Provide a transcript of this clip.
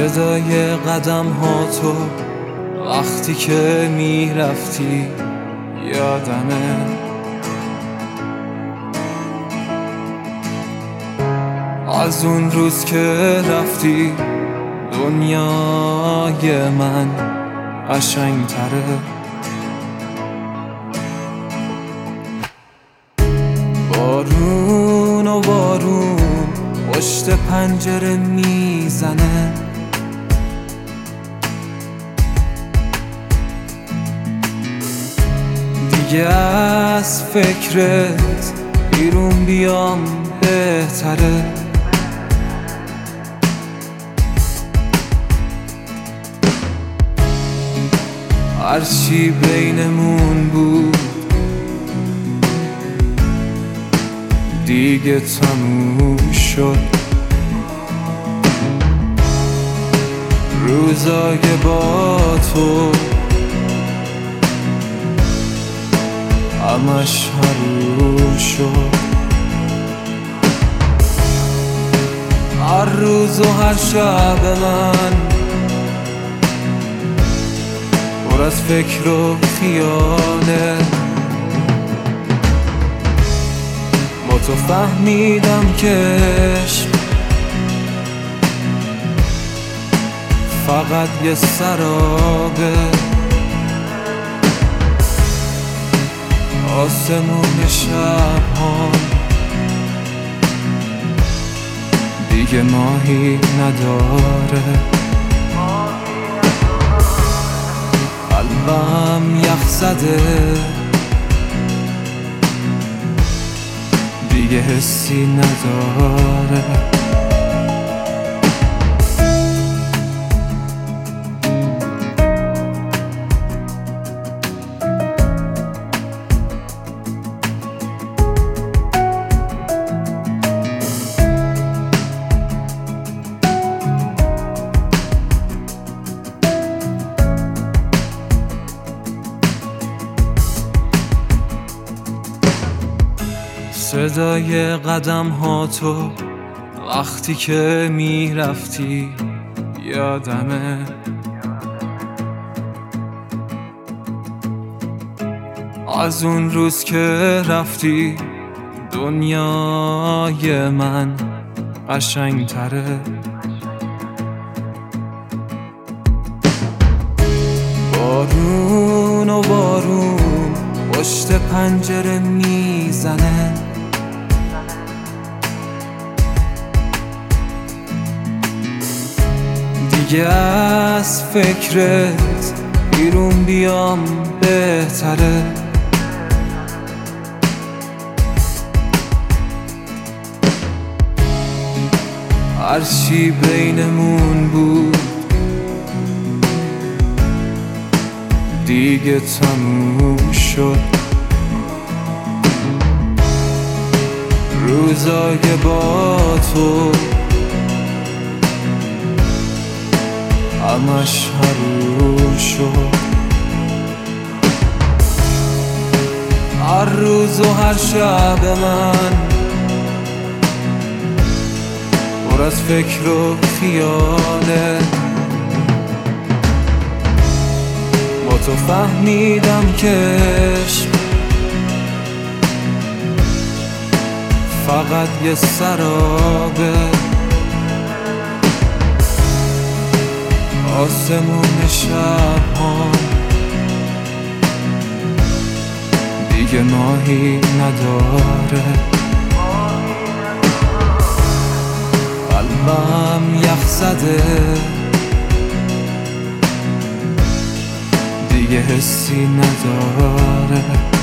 صدای قدم ها تو وقتی که میرفتی یادمه، از اون روز که رفتی دنیای من قشنگ‌تره. بارون و بارون پشت پنجره میزنه، دیگه از فکرت بیرون بیام بهتره. هرچی بینمون بود دیگه تموم شد، روزای با تو همش حروم شد. هر روز و هر شب من پر از فکر و خیاله، با تو فهمیدم که عشق فقط یه سرابه. آسمون شب‌ها دیگه ماهی نداره، قلبم یخ زده دیگه حسی نداره. صدای قدم ها تو وقتی که میرفتی یادمه، از اون روز که رفتی دنیای من قشنگ‌تره. بارون و بارون پشت پنجره میزنه، دیگه از فکرت بیرون بیام بهتره. هرچی بینمون بود دیگه تموم شد، روزای با تو همش حروم شد. هر روز و هر شب من پر از فکر و خیاله، با تو فهمیدم که عشق فقط یه سرابه. آسمون شب‌ها دیگه ماهی نداره، قلبم یخ زده دیگه حسی نداره.